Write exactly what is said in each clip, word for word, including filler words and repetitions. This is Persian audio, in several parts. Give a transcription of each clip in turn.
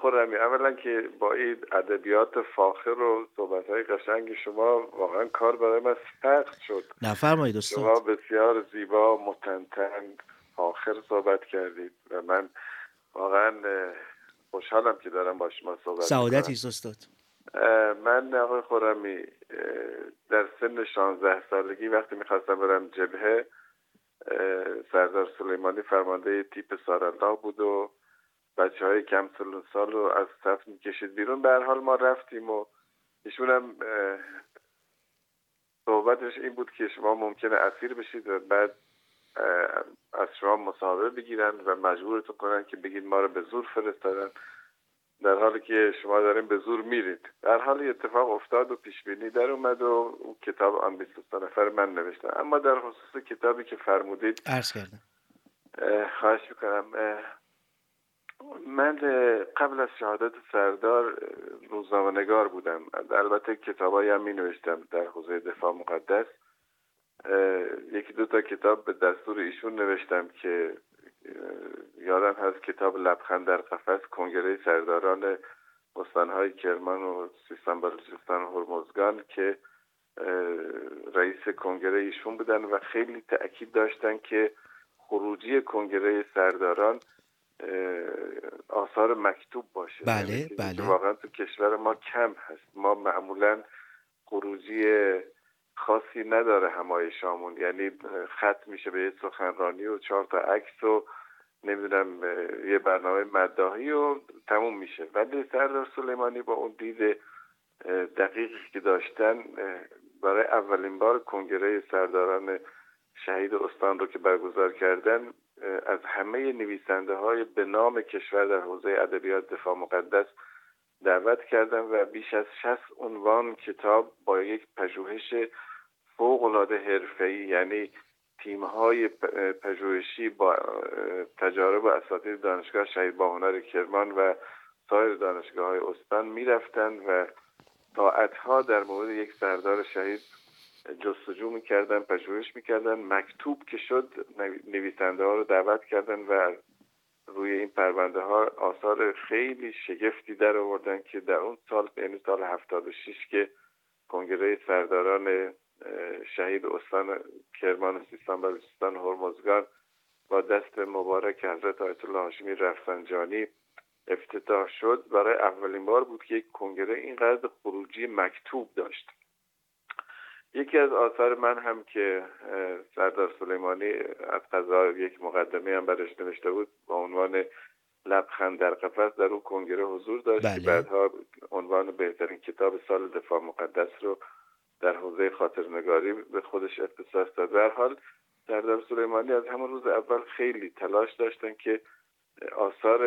خرمی، اولا که با این ادبیات فاخر و صحبت‌های قشنگ شما واقعا کار برای من سخت شد. نفرمایید استاد. شما بسیار زیبا، متن‌تن، فاخر صحبت کردید و من واقعا خوشحالم که دارم با شما صحبت می‌کنم. سعادتی است استاد. من آقای خرمی در سن شانزده سالگی وقتی میخواستم برم جبهه، سردار سلیمانی فرمانده تیپ سارالله بود و بچه های کم سن سال رو از صف میکشید بیرون. به هر حال ما رفتیم و ایشون هم صحبتش این بود که شما ممکنه اسیر بشید و بعد از شما مصاحبه بگیرن و مجبورتون کنن که بگید ما رو به زور فرستادن، در حالی که شما دارین به زور میرید. در حال اتفاق افتاد و پیش بینی در اومد و اون کتاب آن بیست و سه نفر من نوشتم. اما در خصوص کتابی که فرمودید عرض کردم، خواهش میکنم. من قبل از شهادت سردار روزنامه‌نگار بودم، البته کتابایی هم می نوشتم در حوزه دفاع مقدس. یکی دو تا کتاب به دستور ایشون نوشتم که یادم هست کتاب لبخند در قفس، کنگره سرداران استانهای کرمان و سیستان بلوچستان و هرمزگان که رئیس کنگره ایشون بودن و خیلی تأکید داشتن که خروجی کنگره سرداران آثار مکتوب باشه. بله یعنی بله. واقعا تو کشور ما کم هست. ما معمولا خروجی خاصی نداره همایشامون، یعنی خط میشه به یه سخنرانی و چهار تا عکس و نمیدونم یه برنامه مداحی و تموم میشه. ولی سردار سلیمانی با اون دید دقیقی که داشتن برای اولین بار کنگره سرداران شهید استان رو که برگزار کردن از همه نویسنده های به نام کشور در حوزه ادبیات دفاع مقدس دعوت کردن و بیش از شصت عنوان کتاب با یک پژوهش فوق‌العاده حرفه‌ای، یعنی تیم‌های پژوهشی با تجارب و اساتید دانشگاه شهید باهنر کرمان و سایر دانشگاه‌های استان می‌رفتند و ساعت‌ها در مورد یک سردار شهید جستجو می‌کردن، پژوهش می‌کردن. مکتوب که شد نویسنده‌ها رو دعوت کردن و روی این پرونده ها آثار خیلی شگفتی در آوردن که در اون سال، یعنی سال هفتاد و شش که کنگره سرداران شهید استان کرمان و سیستان بلوچستان و هرمزگان با دست مبارک حضرت آیت الله هاشمی رفسنجانی افتتاح شد، برای اولین بار بود که یک کنگره اینقدر خروجی مکتوب داشت. یکی از آثار من هم که سردار سلیمانی از قضا یک مقدمه هم برش نوشته بود با عنوان لبخند در قفس، در اون کنگره حضور داشت. بله. که بعدها عنوان بهترین کتاب سال دفاع مقدس رو در حوزه خاطرنگاری به خودش اختصاص داد. در حال سردار سلیمانی از همون روز اول خیلی تلاش داشتن که آثار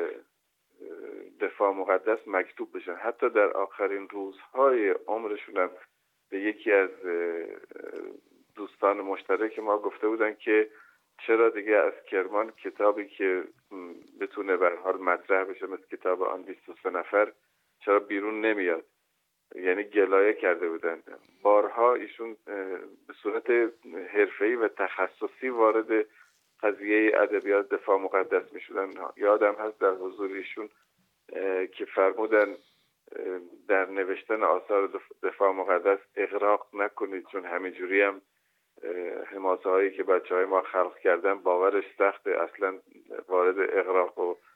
دفاع مقدس مکتوب بشن. حتی در آخرین روزهای عمرشون هم به یکی از دوستان مشترک ما گفته بودن که چرا دیگه از کرمان کتابی که بتونه به هر حال مطرح بشه مثل کتاب آن بیست و سه نفر چرا بیرون نمیاد. یعنی گلایه کرده بودن. بارها ایشون به صورت حرفه‌ای و تخصصی وارد قضیه ادبیات دفاع مقدس میشدن. یادم هست در حضور ایشون که فرمودن در نوشتن آثار دفاع مقدس اغراق نکنید، چون همینجوری هم حماسه هایی که بچه های ما خلق کردن باورش سخته، اصلا وارد اغراق و